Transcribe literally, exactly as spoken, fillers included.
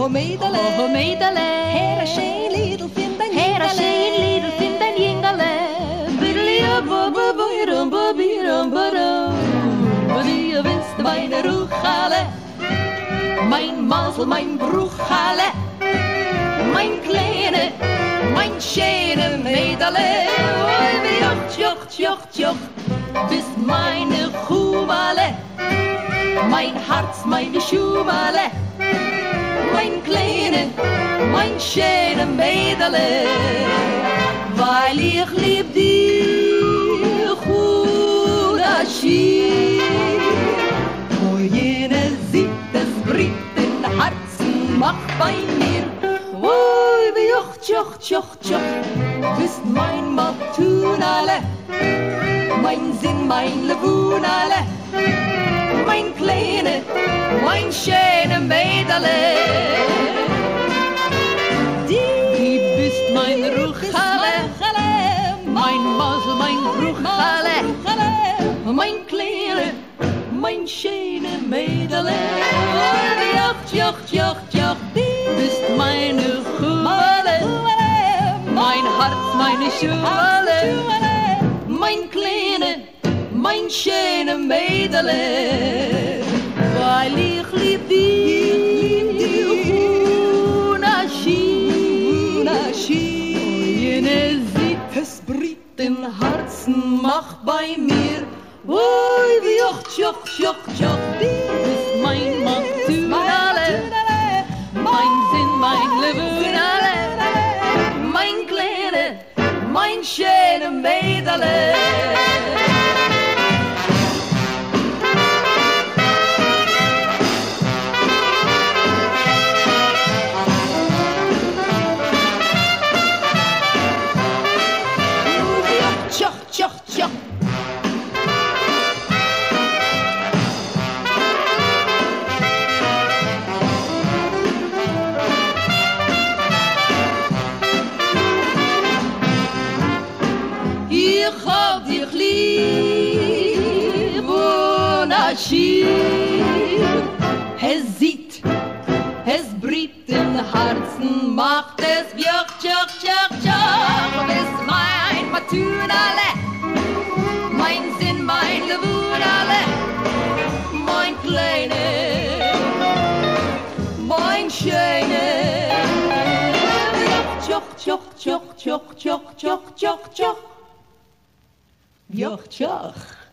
ho Mädele, ho Mädele, her a schön Liedl find ein her a schön Liedl find ein Jingele, biddeli bo bo bo rum bo rum bo rum. Du bist meine Ruchale, mein Masel, mein Bruchale, mein Kleine, mein schöne Mädele. Oi, wie jocht, jocht, jocht, jocht, bist meine Chumale, mein Herz, meine Schumale, mein Kleine, mein schöne Mädele, weil ich lieb dich, Chudaschi. Oh, jene sieht es bricht in Herzen, macht bei mir. Oh, wie jocht, jocht, jocht, jocht, bist mein Matunale, mein Sinn, mein Levunale, mein Kleine, mein schöne Mädele. Die bist mein Ruchale, mein Masel, mein Ruchale, mein Kleine, mein schöne Mädele. Jocht, jocht, jocht, jocht, bist meine Chumale, mein Herz, meine Schumale, mein Kleine, mein schöne Mädele, weil ich lieb dich, Unaschi, Unaschi. Jene sieht es bricht im Herzen, macht bei mir. Oi, wie jocht, jocht, jocht, jocht, bist mein Matunale, mein Sinn, mein Levunale, mein Kleine, mein schöne Mädele. Jocht, jocht, jocht. Ich hab dich lieb, Unaschi. Es sieht, es bricht im Herzen, macht es jocht, jocht, jocht, jocht. Bist mein Matunale, mein Sinn, mein Levunale, mein Kleine, mein Schöne. Jocht, jocht, jocht, jocht, jocht, jocht, jocht, jocht, jocht. Jocht, jocht.